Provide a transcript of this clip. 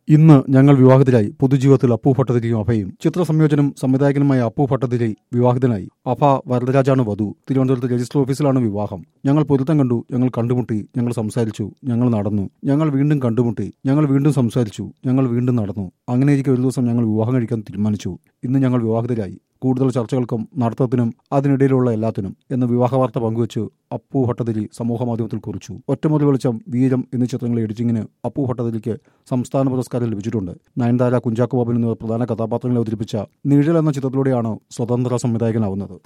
ഇന്ന് ഞങ്ങൾ വിവാഹിതരായി. പൊതുജീവിതത്തിൽ അപ്പു ഭട്ടതിരിയും അഭയും. ചിത്രസംയോജനം സംവിധായകനുമായ അപ്പു ഭട്ടതിരി വിവാഹിതനായി. അഭ വരദരാജാണ് വധു. തിരുവനന്തപുരത്ത് രജിസ്റ്റർ ഓഫീസിലാണ് വിവാഹം. ഞങ്ങൾ പൊരുത്തം കണ്ടു, ഞങ്ങൾ കണ്ടുമുട്ടി, ഞങ്ങൾ സംസാരിച്ചു, ഞങ്ങൾ നടന്നു, ഞങ്ങൾ വീണ്ടും കണ്ടുമുട്ടി, ഞങ്ങൾ വീണ്ടും സംസാരിച്ചു, ഞങ്ങൾ വീണ്ടും നടന്നു. അങ്ങനെയിരിക്കെ ഒരു ദിവസം ഞങ്ങൾ വിവാഹം കഴിക്കാൻ തീരുമാനിച്ചു. ഇന്ന് ഞങ്ങൾ വിവാഹിതരായി. കൂടുതൽ ചർച്ചകൾക്കും നടത്തത്തിനും അതിനിടയിലുള്ള എല്ലാത്തിനും എന്ന് വിവാഹവാർത്ത പങ്കുവച്ച് അപ്പു ഭട്ടതിരി സമൂഹമാധ്യമത്തിൽ കുറിച്ചു. ഒറ്റമുറി വെളിച്ചം, വീരം എന്നീ ചിത്രങ്ങളെ എഡിറ്റിംഗിന് അപ്പു ഭട്ടതിരിക്ക് സംസ്ഥാന പുരസ്കാരം ലഭിച്ചിട്ടുണ്ട്. നയൻതാര, കുഞ്ചാക്കോ ബോബൻ എന്നിവർ പ്രധാന കഥാപാത്രങ്ങളെ അവതരിപ്പിച്ച നിഴൽ എന്ന ചിത്രത്തിലൂടെയാണ് സ്വതന്ത്ര സംവിധായകനാവുന്നത്.